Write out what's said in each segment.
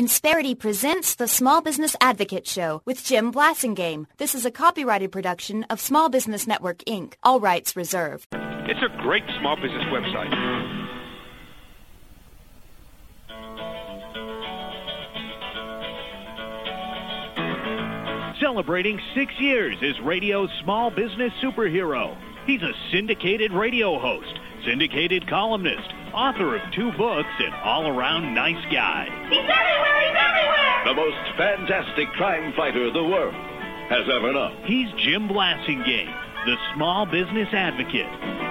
Insperity presents the Small Business Advocate Show with Jim Blasingame. This is a copyrighted production of Small Business Network, Inc., all rights reserved. It's a great small business website. Celebrating 6 years as radio's small business superhero. He's a syndicated radio host, syndicated columnist, author of 2 books, and all-around nice guy. He's everywhere! He's everywhere! The most fantastic crime fighter the world has ever known. He's Jim Blasingame, the small business advocate.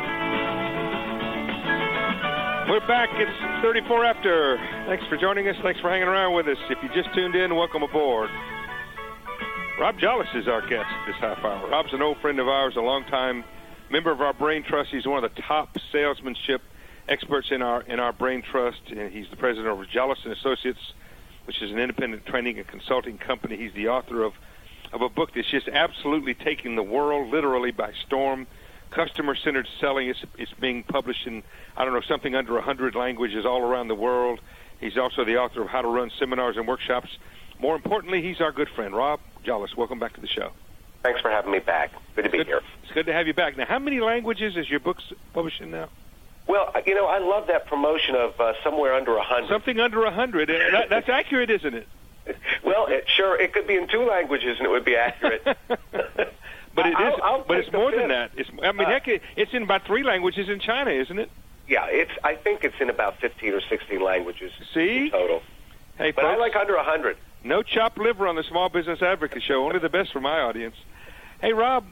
We're back. It's 34 after. Thanks for joining us. Thanks for hanging around with us. If you just tuned in, welcome aboard. Rob Jolles is our guest this half hour. Rob's an old friend of ours, a longtime member of our Brain Trust. He's one of the top salesmanship experts in our Brain Trust, and he's the president of Jolles & Associates, which is an independent training and consulting company. He's the author of a book that's just absolutely taking the world literally by storm. Customer-centered selling. It's being published in, something under 100 languages all around the world. He's also the author of How to Run Seminars and Workshops. More importantly, he's our good friend. Rob Jolles, welcome back to the show. Thanks for having me back. Good to be here. It's good to have you back. Now, how many languages is your book published in now? Well, I love that promotion of somewhere under 100. Something under 100. That's accurate, isn't it? Well, it could be in 2 languages, and it would be accurate. But it is. But it's more than that. Heck, it's in about 3 languages in China, isn't it? Yeah, I think it's in about 15 or 16 languages. See? In total. Hey, but folks, I like under 100. No chopped liver on the Small Business Advocate Show. Only the best for my audience. Hey, Rob,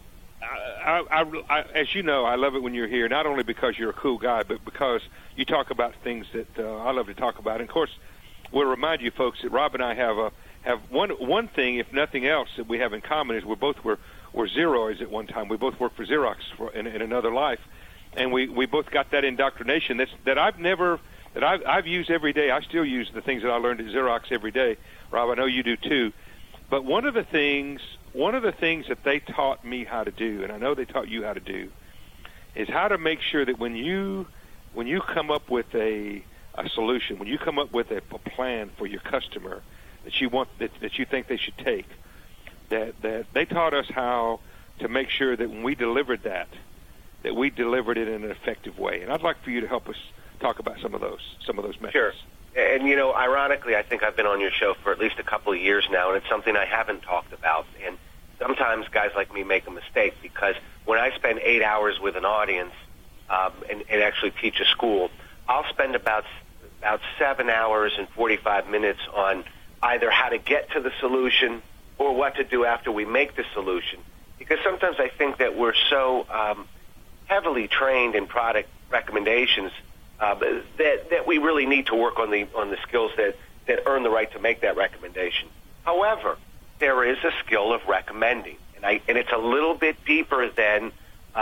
I, as you know, I love it when you're here, not only because you're a cool guy, but because you talk about things that I love to talk about. And, of course, we'll remind you folks that Rob and I have one thing, if nothing else, that we have in common is we're Xeroids at one time. We both worked for Xerox in another life. And we both got that indoctrination that I've used every day. I still use the things that I learned at Xerox every day. Rob, I know you do too. But one of the things that they taught me how to do, and I know they taught you how to do, is how to make sure that when you come up with a solution, when you come up with a plan for your customer that you think they should take, that they taught us how to make sure that when we delivered that we delivered it in an effective way. And I'd like for you to help us talk about some of those methods. Sure. And, ironically, I think I've been on your show for at least a couple of years now, and it's something I haven't talked about. And sometimes guys like me make a mistake because when I spend 8 hours with an audience and actually teach a school, I'll spend about 7 hours and 45 minutes on either how to get to the solution or what to do after we make the solution. Because sometimes I think that we're so heavily trained in product recommendations that we really need to work on the skills that earn the right to make that recommendation. However, there is a skill of recommending, and it's a little bit deeper than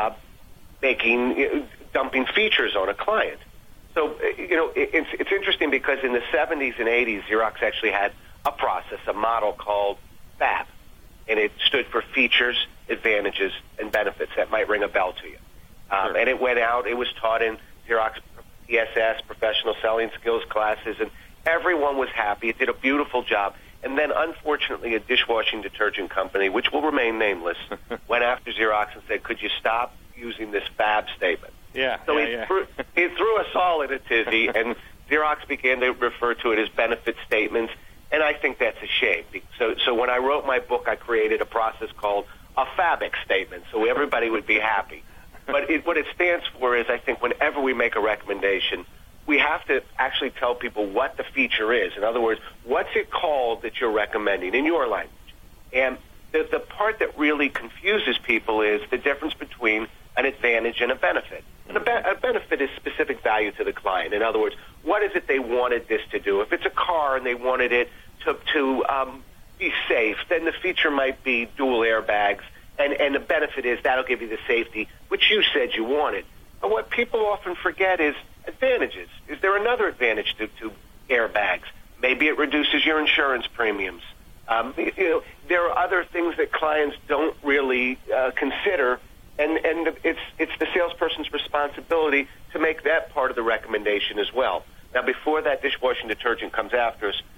dumping features on a client. So it's interesting because in the 70s and 80s, Xerox actually had a process, a model called FAB, and it stood for features, advantages, and benefits. That might ring a bell to you. Sure. And it went out. It was taught in Xerox PSS, professional selling skills classes, and everyone was happy. It did a beautiful job. And then, unfortunately, a dishwashing detergent company, which will remain nameless, went after Xerox and said, could you stop using this FAB statement? Yeah. So he threw us all in a tizzy, and Xerox began to refer to it as benefit statements, and I think that's a shame. So when I wrote my book, I created a process called a FABIC statement, so everybody would be happy. But what it stands for is, I think, whenever we make a recommendation, we have to actually tell people what the feature is. In other words, what's it called that you're recommending in your language? And the part that really confuses people is the difference between an advantage and a benefit. And a benefit is specific value to the client. In other words, what is it they wanted this to do? If it's a car and they wanted it to be safe, then the feature might be dual airbags. And the benefit is that'll give you the safety, which you said you wanted. But what people often forget is advantages. Is there another advantage to airbags? Maybe it reduces your insurance premiums. There are other things that clients don't really consider, and it's the salesperson's responsibility to make that part of the recommendation as well. Now, before that dishwashing detergent comes after us, the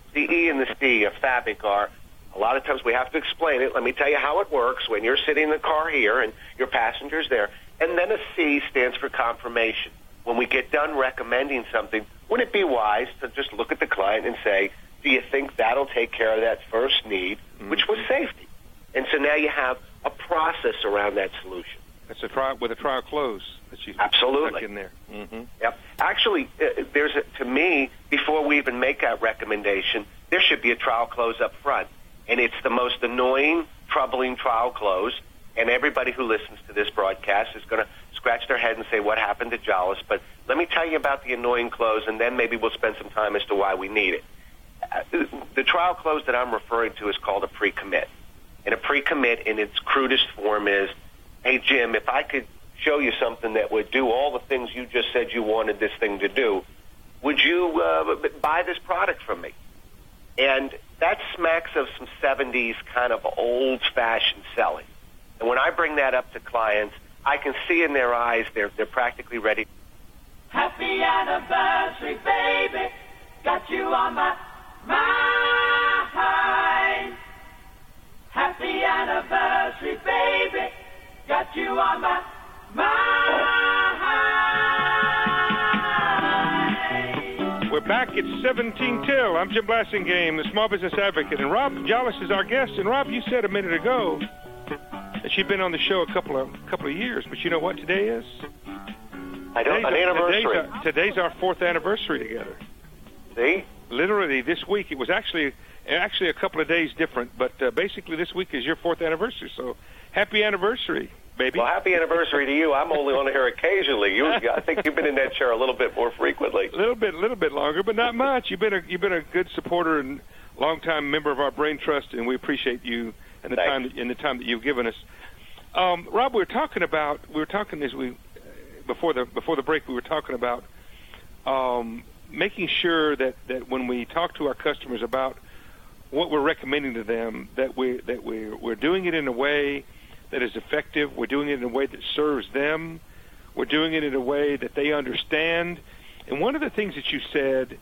and the C of Fabic are, a lot of times we have to explain it. Let me tell you how it works when you're sitting in the car here and your passenger's there. And then a C stands for confirmation. When we get done recommending something, wouldn't it be wise to just look at the client and say, do you think that'll take care of that first need, which was safety? And so now you have a process around that solution. That's a trial with a trial close that you absolutely stuck in there. Mm-hmm. Yep. Actually, to me, before we even make that recommendation, there should be a trial close up front, and it's the most annoying, troubling trial close. And everybody who listens to this broadcast is going to scratch their head and say, "What happened to Jollis?" But let me tell you about the annoying close, and then maybe we'll spend some time as to why we need it. The trial close that I'm referring to is called a pre-commit. And a pre-commit in its crudest form is, hey, Jim, if I could show you something that would do all the things you just said you wanted this thing to do, would you buy this product from me? And that smacks of some 70s kind of old-fashioned selling. And when I bring that up to clients, I can see in their eyes they're practically ready. Happy anniversary, baby. Got you on my mind. Happy anniversary, baby. Got you on my mind. We're back at 17 till. I'm Jim Blasingame, the Small Business Advocate, and Rob Jollis is our guest. And Rob, you said a minute ago that she'd been on the show a couple of years, but you know what today is? I don't. An anniversary. Today's our 4th anniversary together. See? Literally this week. It was actually a couple of days different, but basically this week is your 4th anniversary. So happy anniversary, baby. Well, happy anniversary to you. I'm only on here occasionally. I think you've been in that chair a little bit more frequently. A little bit longer, but not much. You've been a good supporter and longtime member of our Brain Trust, and we appreciate you and the time that you've given us. Rob, we were talking as we before the break. We were talking about making sure that when we talk to our customers about what we're recommending to them, that we're doing it in a way that is effective. We're doing it in a way that serves them. We're doing it in a way that they understand. And one of the things that you said,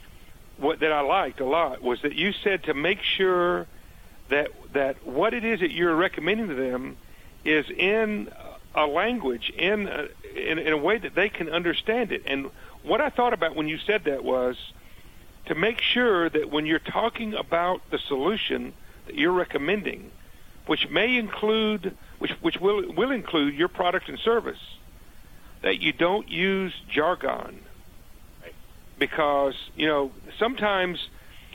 that I liked a lot, was that you said to make sure that what it is that you're recommending to them is in a language, in a way that they can understand it. And what I thought about when you said that was to make sure that when you're talking about the solution that you're recommending, which may include, which will include your product and service, that you don't use jargon. Right. Because, sometimes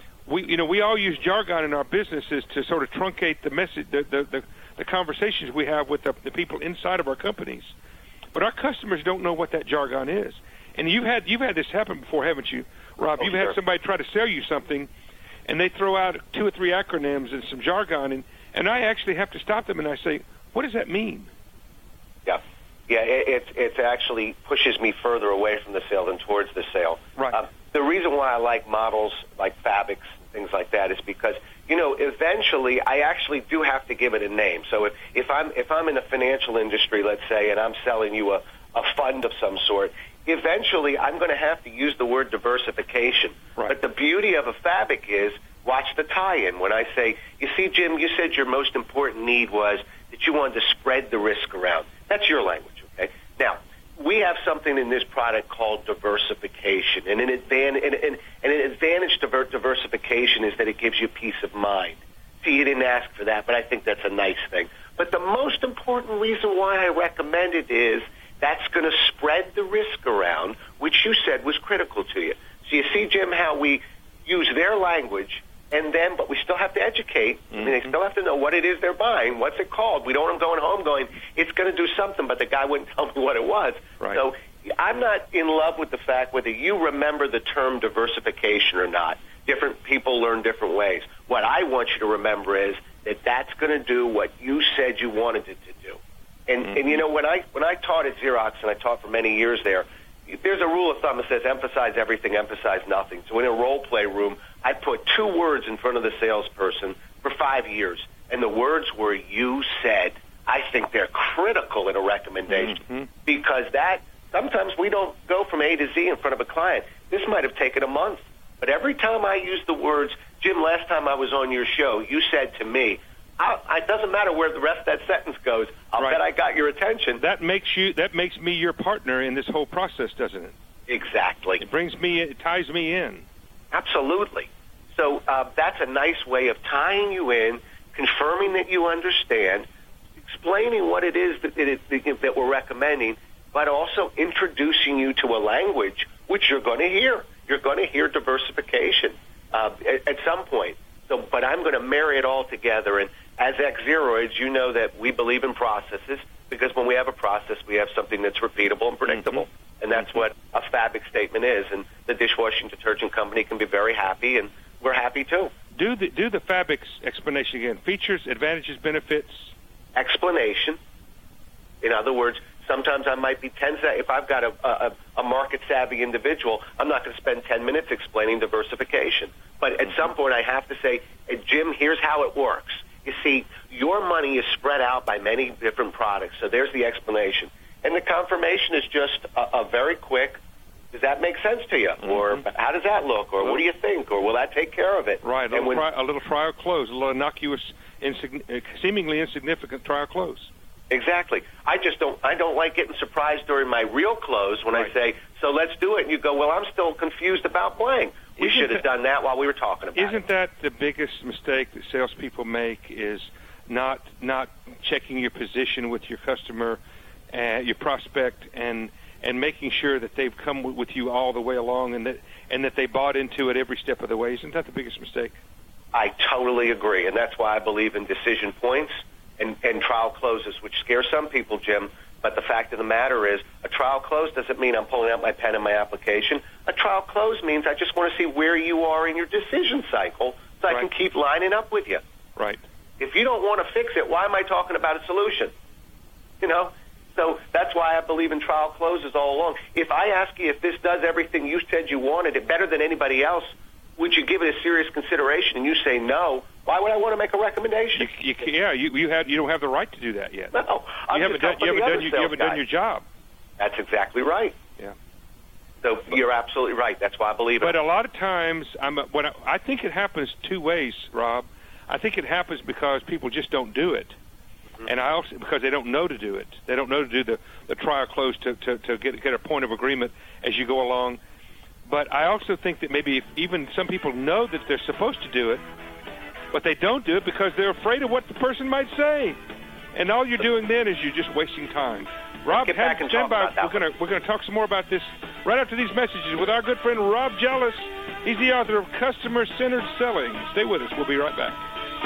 we all use jargon in our businesses to sort of truncate the message, the conversations we have with the people inside of our companies. But our customers don't know what that jargon is. And you've had this happen before, haven't you, Rob? Oh, you've sure. had somebody try to sell you something, and they throw out 2 or 3 acronyms and some jargon, and I actually have to stop them and I say, what does that mean? Yeah. It actually pushes me further away from the sale than towards the sale. Right. The reason why I like models like Fabics and things like that is because eventually I actually do have to give it a name. So if I'm in the financial industry, let's say, and I'm selling you a fund of some sort, eventually I'm going to have to use the word diversification. Right. But the beauty of a Fabic is, watch the tie-in. When I say, you see, Jim, you said your most important need was that you wanted to spread the risk around. That's your language, okay? Now, we have something in this product called diversification, and an advantage to diversification is that it gives you peace of mind. See, you didn't ask for that, but I think that's a nice thing. But the most important reason why I recommend it is that's going to spread the risk around, which you said was critical to you. So you see, Jim, how we use their language, but we still have to educate. Mm-hmm. I mean, they still have to know what it is they're buying. What's it called? We don't want them going home going, it's going to do something, but the guy wouldn't tell me what it was. Right. So I'm not in love with the fact whether you remember the term diversification or not. Different people learn different ways. What I want you to remember is that that's going to do what you said you wanted it to do. And when I taught at Xerox, and I taught for many years there's a rule of thumb that says emphasize everything, emphasize nothing. So in a role play room, I put 2 words in front of the salesperson for 5 years, and the words were "you said." I think they're critical in a recommendation because sometimes we don't go from A to Z in front of a client. This might have taken a month, but every time I use the words Jim, last time I was on your show, you said to me, it doesn't matter where the rest of that sentence goes. I'll bet I got your attention. That makes me your partner in this whole process, doesn't it? Exactly. It ties me in. Absolutely. So that's a nice way of tying you in, confirming that you understand, explaining what it is that we're recommending, but also introducing you to a language which you're going to hear. You're going to hear diversification at some point. So, but I'm going to marry it all together. And as Xeroids, you know that we believe in processes, because when we have a process, we have something that's repeatable and predictable. Mm-hmm. And that's what a FABIC statement is. And the dishwashing detergent company can be very happy, and we're happy too. Do the FABIC explanation again. Features, advantages, benefits. Explanation. In other words, sometimes I might be 10 seconds. If I've got a market-savvy individual, I'm not going to spend 10 minutes explaining diversification. But at some point, I have to say, hey, Jim, here's how it works. You see, your money is spread out by many different products, so there's the explanation. And the confirmation is just a very quick, does that make sense to you? Mm-hmm. Or how does that look? Or what do you think? Or will that take care of it? Right, a little trial close, a little innocuous, seemingly insignificant trial close. Exactly. I don't like getting surprised during my real close when I say, so let's do it. And you go, well, I'm still confused about blank. We should have done that while we were talking about it. Isn't that the biggest mistake that salespeople make, is not checking your position with your customer, your prospect, and making sure that they've come with you all the way along, and that they bought into it every step of the way? Isn't that the biggest mistake? I totally agree, and that's why I believe in decision points and trial closes, which scare some people, Jim. But the fact of the matter is, a trial close doesn't mean I'm pulling out my pen and my application. A trial close means I just want to see where you are in your decision cycle, so I can keep lining up with you. Right. If you don't want to fix it, why am I talking about a solution? You know? So that's why I believe in trial closes all along. If I ask you if this does everything you said you wanted, it better than anybody else, would you give it a serious consideration? And you say no, why would I want to make a recommendation? You don't have the right to do that yet. No, you haven't done your job. That's exactly right. Yeah. So you're absolutely right. That's why I believe it. But a lot of times, I think it happens two ways, Rob. I think it happens because people just don't do it, and I also because they don't know to do it. They don't know to do the trial close to get a point of agreement as you go along. But I also think that maybe even some people know that they're supposed to do it, but they don't do it because they're afraid of what the person might say. And all you're doing then is you're just wasting time. Rob, stand by. We're going to talk some more about this right after these messages with our good friend Rob Jealous. He's the author of Customer-Centered Selling. Stay with us. We'll be right back.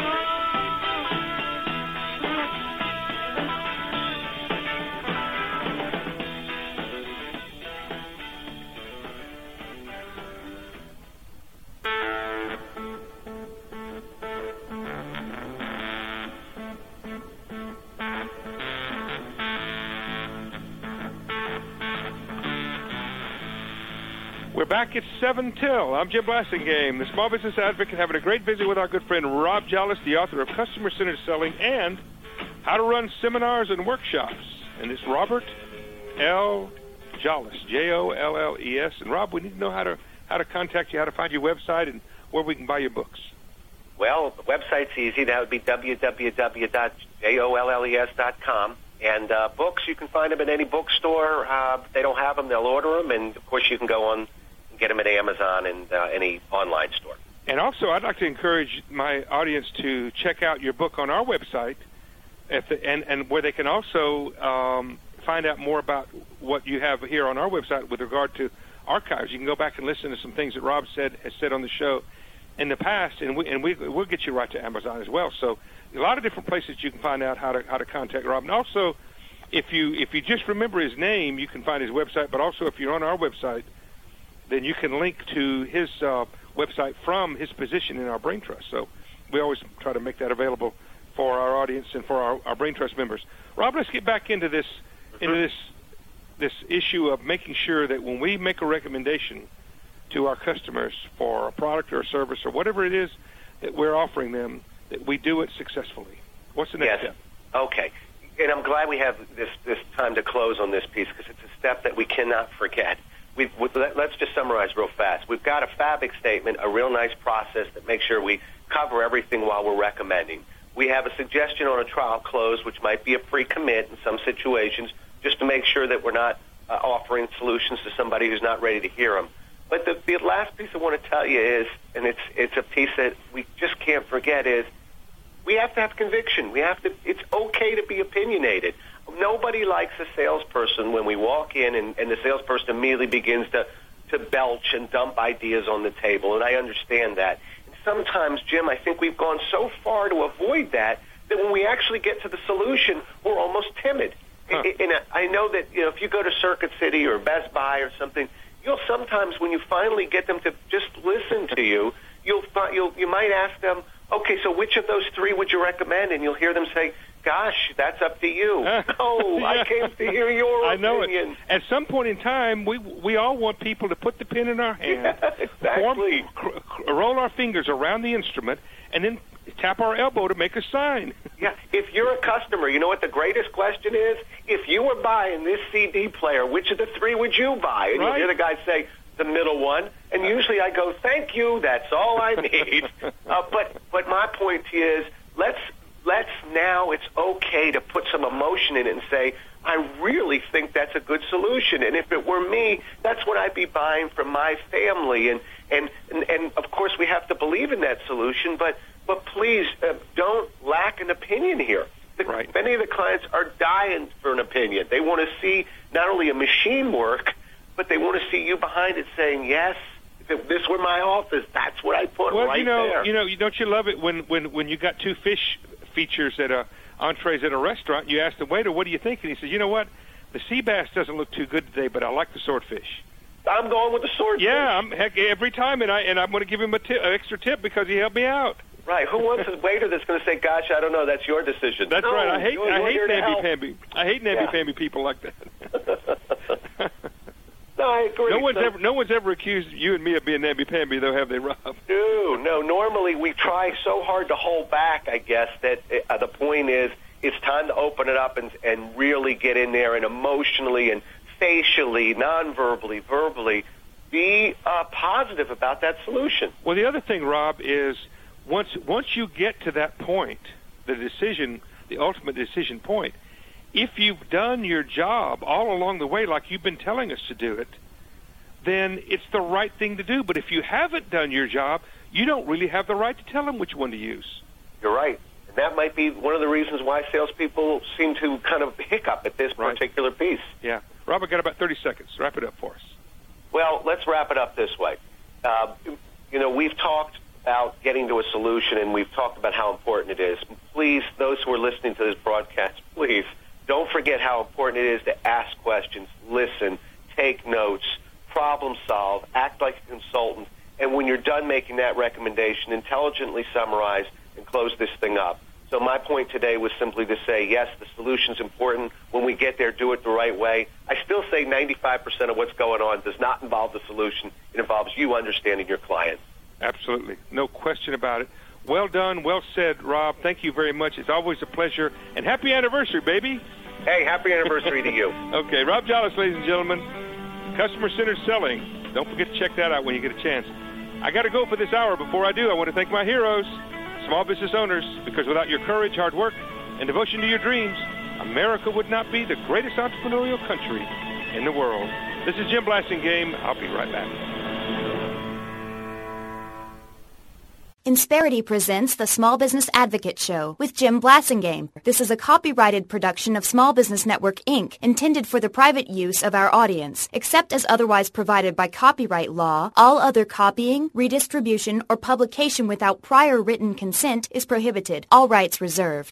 We're back at 7 till. I'm Jim Blasingame, the small business advocate, having a great visit with our good friend Rob Jealous, the author of Customer-Centered Selling and How to Run Seminars and Workshops. And it's Robert L. Jolles, Jolles. And Rob, we need to know how to contact you, how to find your website, and where we can buy your books. Well, the website's easy. That would be www.jolles.com. And books, you can find them in any bookstore. If they don't have them, they'll order them. And, of course, you can go on and get them at Amazon and any online store. And also, I'd like to encourage my audience to check out your book on our website, and where they can also find out more about what you have here on our website with regard to archives. You can go back and listen to some things that Rob has said on the show in the past, and we'll get you right to Amazon as well. So a lot of different places you can find out how to contact Rob. And also, if you just remember his name, you can find his website. But also, if you're on our website, then you can link to his website from his position in our Brain Trust. So we always try to make that available for our audience and for our Brain Trust members. Rob, let's get back into this issue of making sure that when we make a recommendation to our customers for a product or a service or whatever it is that we're offering them, that we do it successfully. What's the next step? Okay. And I'm glad we have this time to close on this piece, because it's a step that we cannot forget. let's just summarize real fast. We've got a FABIC statement, a real nice process that makes sure we cover everything while we're recommending. We have a suggestion on a trial close, which might be a pre-commit in some situations, just to make sure that we're not offering solutions to somebody who's not ready to hear them. But the last piece I want to tell you is, and it's a piece that we just can't forget, is we have to have conviction. It's okay to be opinionated. Nobody likes a salesperson when we walk in and the salesperson immediately begins to belch and dump ideas on the table, and I understand that. And sometimes, Jim, I think we've gone so far to avoid that when we actually get to the solution, we're almost timid. Huh. And I know that if you go to Circuit City or Best Buy or something, you'll sometimes, when you finally get them to just listen to you, you might ask them, okay, so which of those three would you recommend? And you'll hear them say, gosh, that's up to you. No, I came to hear your opinion. I know it. At some point in time, we all want people to put the pen in our hand, exactly. Roll our fingers around the instrument, and then tap our elbow to make a sign. Yeah, if you're a customer, you know what the greatest question is? If you were buying this CD player, which of the three would you buy? And right. You'll hear the guy say, the middle one. And usually I go, thank you, that's all I need. But my point to you is, let's now, it's okay to put some emotion in it and say, I really think that's a good solution. And if it were me, that's what I'd be buying from my family. And of course, we have to believe in that solution, but please don't lack an opinion here. Right. Many of the clients are dying for an opinion. They want to see not only a machine work, but they want to see you behind it saying, yes, if this were my office, that's what I put right there. Don't you love it when you got two fish features at entrees at a restaurant, you ask the waiter, what do you think? And he says, you know what? The sea bass doesn't look too good today, but I like the swordfish. I'm going with the swordfish. Yeah, every time, and I'm going to give him an extra tip because he helped me out. Right. Who wants a waiter that's going to say, gosh, I don't know, that's your decision? That's right. I hate namby-pamby. I hate namby-pamby people like that. No, I agree. No one's ever accused you and me of being namby-pamby, though, have they, Rob? No. Normally, we try so hard to hold back, I guess, that the point is it's time to open it up and really get in there and emotionally and facially, non-verbally, verbally, be positive about that solution. Well, the other thing, Rob, is once you get to that point, the ultimate decision point, if you've done your job all along the way like you've been telling us to do it, then it's the right thing to do. But if you haven't done your job, you don't really have the right to tell them which one to use. You're right. And that might be one of the reasons why salespeople seem to kind of hiccup at this particular piece. Yeah. Rob, I've got about 30 seconds. Wrap it up for us. Well, let's wrap it up this way. We've talked about getting to a solution, and we've talked about how important it is. Please, those who are listening to this broadcast, please, don't forget how important it is to ask questions, listen, take notes, problem solve, act like a consultant, and when you're done making that recommendation, intelligently summarize and close this thing up. So my point today was simply to say, yes, the solution's important. When we get there, do it the right way. I still say 95% of what's going on does not involve the solution. It involves you understanding your client. Absolutely. No question about it. Well done. Well said, Rob. Thank you very much. It's always a pleasure. And happy anniversary, baby. Hey, happy anniversary to you. Okay, Rob Jolles, ladies and gentlemen. Customer-centered selling. Don't forget to check that out when you get a chance. I got to go for this hour. Before I do, I want to thank my heroes, small business owners, because without your courage, hard work, and devotion to your dreams, America would not be the greatest entrepreneurial country in the world. This is Jim Blasingame. I'll be right back. Insperity presents the Small Business Advocate Show with Jim Blasingame. This is a copyrighted production of Small Business Network, Inc., intended for the private use of our audience. Except as otherwise provided by copyright law, all other copying, redistribution, or publication without prior written consent is prohibited. All rights reserved.